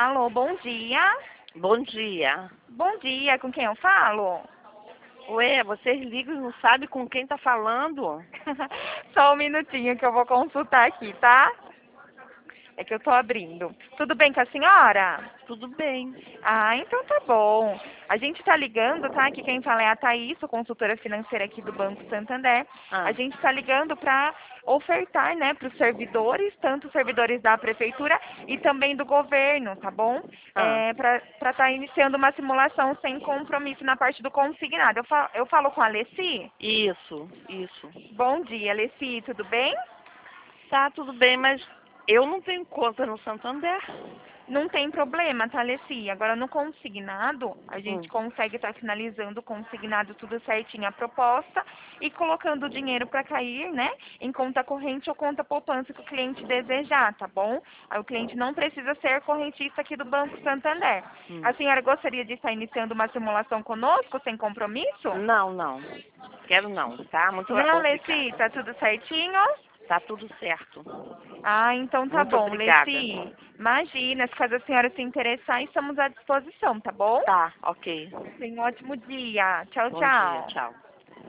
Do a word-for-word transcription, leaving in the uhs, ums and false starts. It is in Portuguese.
Alô, bom dia. Bom dia. Bom dia, com quem eu falo? Ué, vocês ligam e não sabem com quem tá falando? Só um minutinho que eu vou consultar aqui, tá? É que eu tô abrindo. Tudo bem com a senhora? Tudo bem. Ah, então tá bom. A gente tá ligando, tá? Aqui quem fala é a Thaís, sou consultora financeira aqui do Banco Santander. A Ah, gente tá ligando para ofertar, né, para os servidores, tanto os servidores da prefeitura e também do governo, tá bom? ah. É, para estar iniciando uma simulação sem compromisso na parte do consignado. Eu falo, eu falo com a Alessi? Isso, isso. Bom dia, Alessi, tudo bem? Tá, tudo bem, mas eu não tenho conta no Santander. Não tem problema, tá, Alessi? Agora, no consignado, a gente Hum. consegue estar finalizando o consignado tudo certinho a proposta e colocando o dinheiro para cair, né, em conta corrente ou conta poupança que o cliente desejar, tá bom? Aí o cliente não precisa ser correntista aqui do Banco Santander. Hum. A senhora gostaria de estar iniciando uma simulação conosco, sem compromisso? Não, não. Quero não, tá? Muito Não, Alessi, obrigada. tá tudo certinho? Tá tudo certo. Ah, então tá Muito bom, obrigada. Leci. Imagina, se caso a senhora se interessar, estamos à disposição, tá bom? Tá, ok. Tenha um ótimo dia. Tchau, Bom dia, tchau. tchau.